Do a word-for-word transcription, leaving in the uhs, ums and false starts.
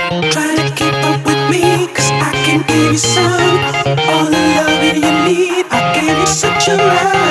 Try to keep up with me, cause I can give you some. All the love you need, I gave you such a rush.